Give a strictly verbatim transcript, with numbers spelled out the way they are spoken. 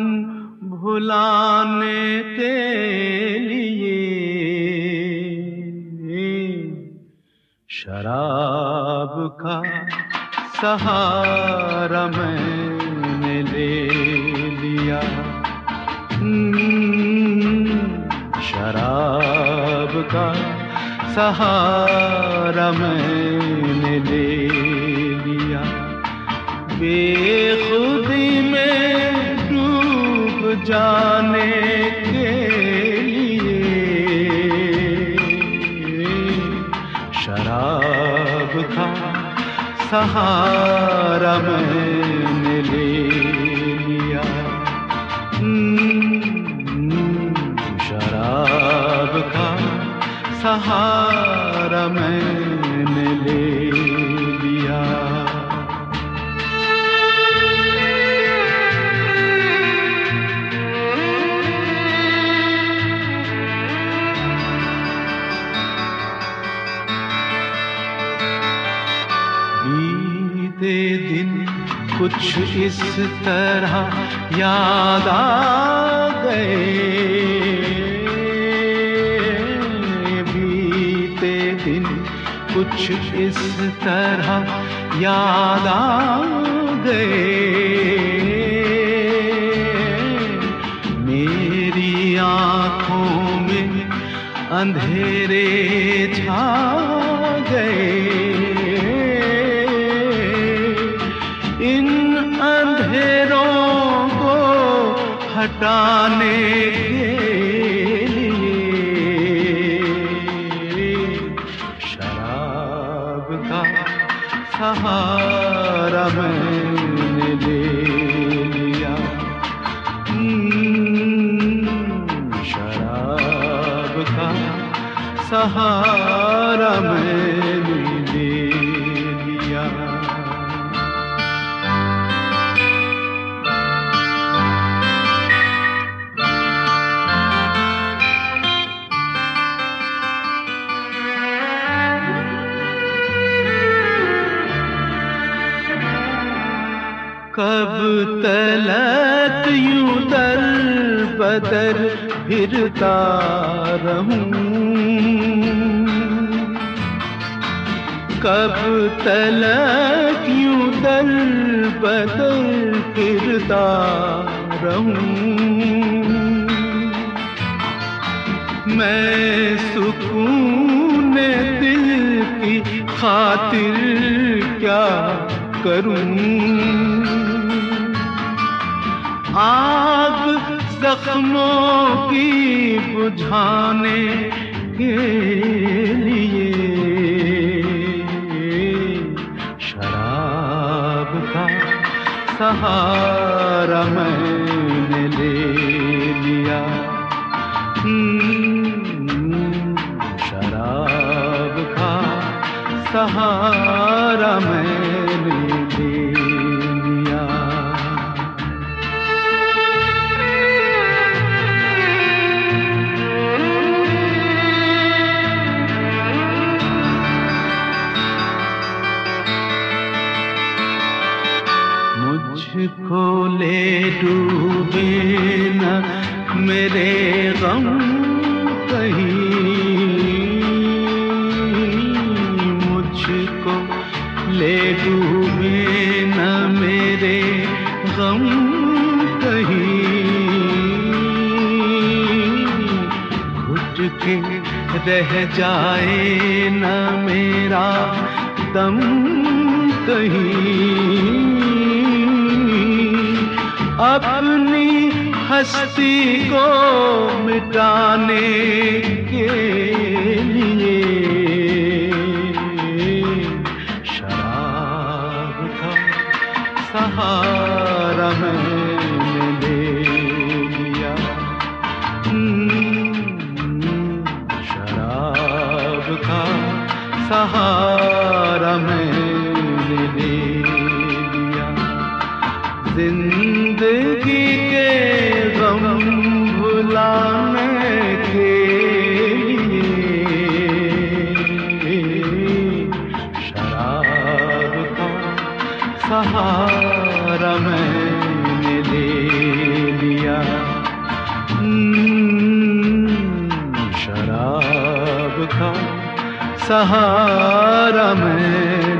भुलाने के लिए शराब का सहारा मैंने ले लिया। शराब का सहारा मैंने ले लिया। बेखुदी में डूब जाने के लिए शराब का सहारा मैंने ले लिया। शराब का सहारा मैंने ले लिया। बीते दिन कुछ इस तरह याद आ गए। बीते दिन कुछ इस तरह याद आ गए। मेरी आँखों में अंधेरे छा गए। इन अंधेरों को हटाने के लिए शराब का सहारा मैंने ले लिया। शराब का सहारा मैंने ले लिया। कब तलक यूं दर बदर फिरता रहूं। कब तलक यूं दर बदर फिरता रहूं। मैं सुकून दिल की खातिर क्या करूं। आग जख्मों की बुझाने के लिए शराब का सहारा मैंने ले लिया। शराब का सहारा मैंने ले लिया। मुझको ले डूबे न मेरे गम कहीं। मुझको ले डूबे न मेरे गम कहीं। घुट के रह जाए न मेरा दम कहीं। अपनी हस्ती को मिटाने के लिए शराब का सहारा मैंने ले लिया। शराब का सहारा मैंने ले लिया। जिंदगी के गम भुलाने के लिए शराब का सहारा मैंने ले लिया। सहारा मैंने